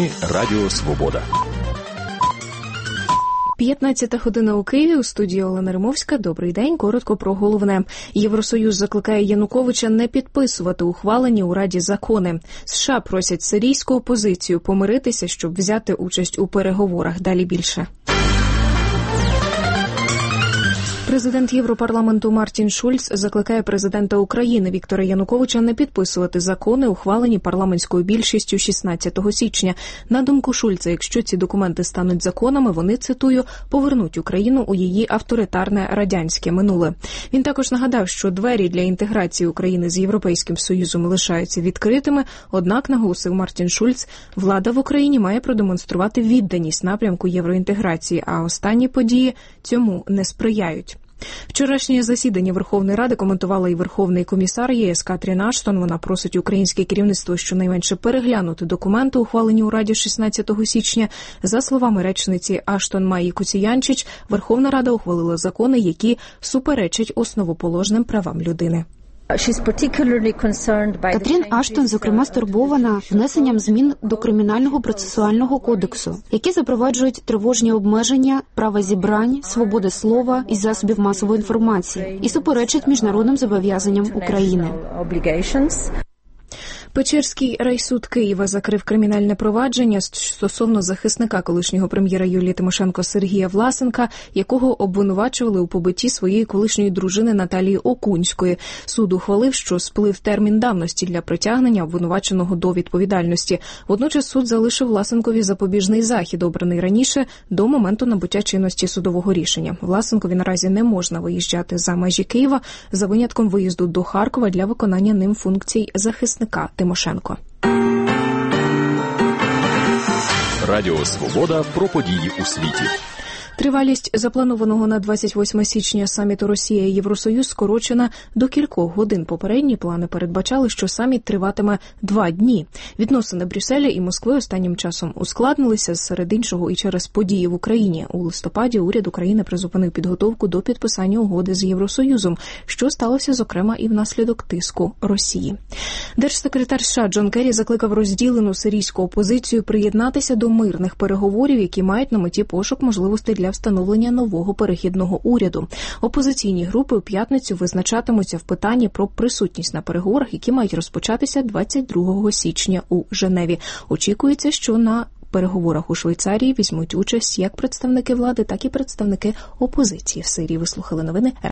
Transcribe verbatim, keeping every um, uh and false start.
Новини Радіо Свобода. п'ятнадцята година у Києві, у студії Олена Римовська. Добрий день. Коротко про головне. Євросоюз закликає Януковича не підписувати ухвалені у Раді закони. США просять сирійську опозицію помиритися, щоб взяти участь у переговорах. Далі більше. Президент Європарламенту Мартін Шульц закликає президента України Віктора Януковича не підписувати закони, ухвалені парламентською більшістю шістнадцятого січня. На думку Шульца, якщо ці документи стануть законами, вони, цитую, повернуть Україну у її авторитарне радянське минуле. Він також нагадав, що двері для інтеграції України з Європейським Союзом лишаються відкритими, однак, наголосив Мартін Шульц, влада в Україні має продемонструвати відданість напрямку євроінтеграції, а останні події цьому не сприяють. Вчорашнє засідання Верховної Ради коментувала і Верховний комісар ЄС Катрін Аштон. Вона просить українське керівництво щонайменше переглянути документи, ухвалені у Раді шістнадцятого січня. За словами речниці Аштон Майї Куціянчич, Верховна Рада ухвалила закони, які суперечать основоположним правам людини. Катрін Аштон, зокрема, стурбована внесенням змін до Кримінального процесуального кодексу, які запроваджують тривожні обмеження права зібрань, свободи слова і засобів масової інформації і суперечать міжнародним зобов'язанням України. Печерський райсуд Києва закрив кримінальне провадження стосовно захисника колишнього прем'єра Юлії Тимошенко Сергія Власенка, якого обвинувачували у побитті своєї колишньої дружини Наталії Окунської. Суд ухвалив, що сплив термін давності для притягнення обвинуваченого до відповідальності. Водночас суд залишив Власенкові запобіжний захід, обраний раніше, до моменту набуття чинності судового рішення. Власенкові наразі не можна виїжджати за межі Києва, за винятком виїзду до Харкова для виконання ним функцій захисника Тимошенко. Радіо Свобода про події у світі. Тривалість запланованого на двадцять восьме січня саміту Росія і Євросоюз скорочена до кількох годин. Попередні плани передбачали, що саміт триватиме два дні. Відносини Брюсселя і Москви останнім часом ускладнилися, серед іншого і через події в Україні. У листопаді уряд України призупинив підготовку до підписання угоди з Євросоюзом, що сталося, зокрема, і внаслідок тиску Росії. Держсекретар США Джон Керрі закликав розділену сирійську опозицію приєднатися до мирних переговорів, які мають на меті пошук можливостей для встановлення нового перехідного уряду. Опозиційні групи у п'ятницю визначатимуться в питанні про присутність на переговорах, які мають розпочатися двадцять другого січня у Женеві. Очікується, що на переговорах у Швейцарії візьмуть участь як представники влади, так і представники опозиції в Сирії. Ви слухали новини